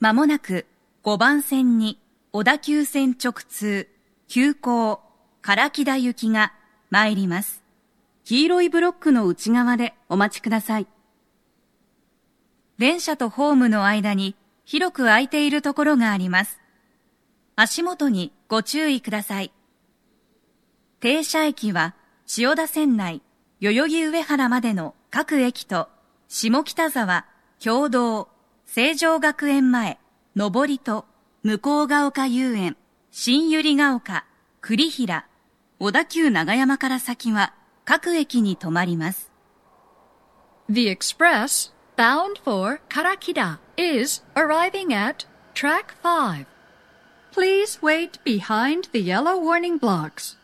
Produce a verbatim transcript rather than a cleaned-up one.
まもなくごばん線に小田急線直通、急行、唐木田行きが参ります。黄色いブロックの内側でお待ちください。電車とホームの間に広く空いているところがあります。足元にご注意ください。停車駅は千代田線内、代々木上原までの各駅と下北沢、経堂、成城学園前、上りと向ヶ丘遊園、新百合ヶ丘、栗平、小田急長山から先は各駅に停まります。 The express bound for Karakida is arriving at track five. Please wait behind the yellow warning blocks.